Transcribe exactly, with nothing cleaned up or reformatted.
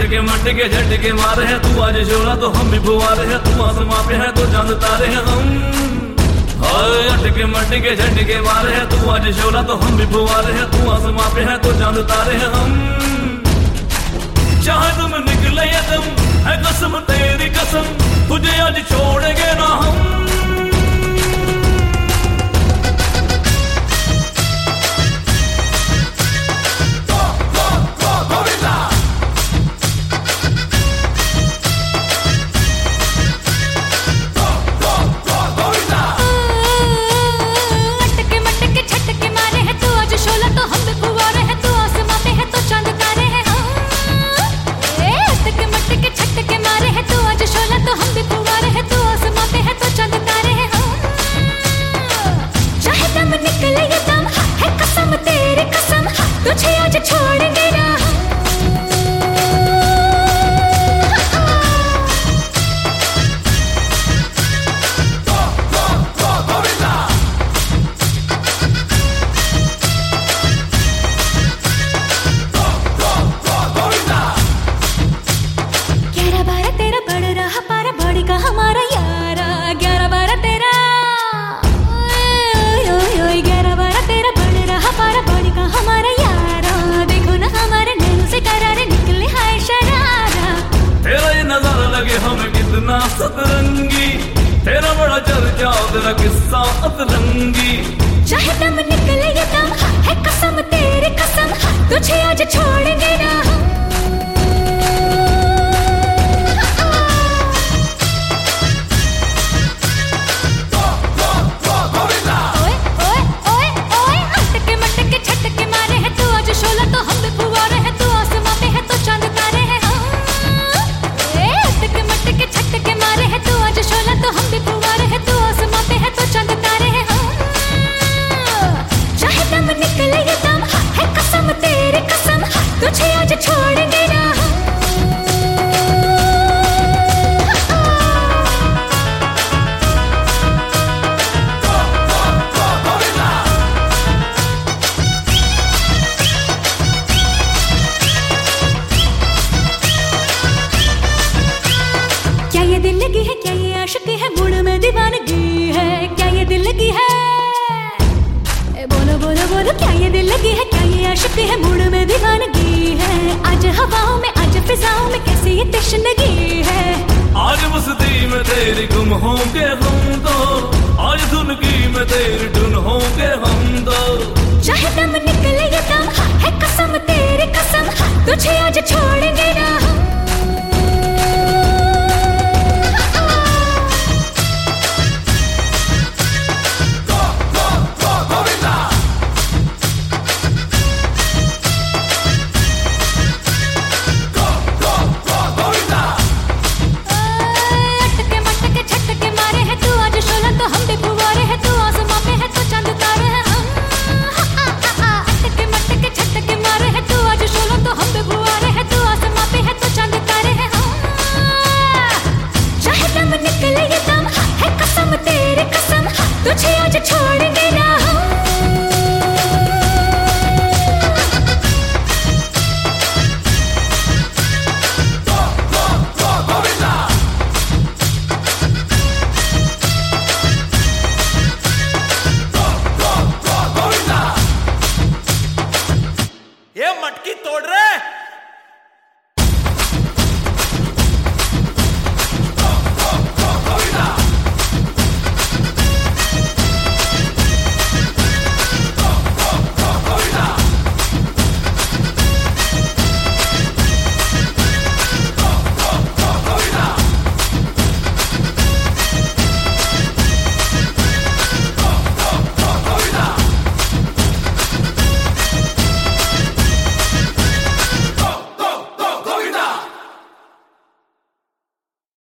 अटके मटके झटके मारे हैं, तू आज शोला तो हम भी फुवारे हैं, तू आसमां पे है तो चांद तारे हैं हम। हाय अटके मटके झटके मारे हैं, तू आज शोला तो हम भी फुवारे हैं, तू आसमां पे है तो चांद तारे हैं हम। चाहे तुम निकले या तुम है कसम तेरी कसम, तुझे आज छोड़ेंगे ना हम। तुझे आज छोड़ेंगे ना ग्यारह बारह तेरा बढ़ रहा पारा बड़ी का हमारा यारा, ग्यारह बारह तेरा ग्यारह बारह तेरा बढ़ रहा पारा बड़ी का हमारा यारा, देखो ना हमारे नैनों से करारे निकले हाय शरारा। तेरा ये नजारा लगे हमें कितना सतरंगी, तेरा बड़ा चर्चा तेरा किस्सा अतरंगी। चाहे दम निकले ये दम है कसम तेरी कसम, तुझे आज छोड़ेंगे ना हम। तुझे आज छोड़ेंगे ना क्या ये दिल लगी है, क्या ये आशिकी है, मूड में दीवानगी है, क्या ये दिल लगी है, बोलो बोलो बोलो क्या ये दिल लगी है, क्या ये आशिकी है, मूड में दीवानगी है। आज हवाओं में आज फिजाओं में कैसी ये तशनगी है, आज मस्ती में तेरी गुम होंगे हम दो, आज धुन की में तेरी धुन होंगे हम दो। चाहे दम निकले ये दम है कसम तेरी कसम, तुझे आज छोड़ेंगे ना हम। तुझे आज छोड़ेंगे ना हम। ये मटकी तोड़ रहे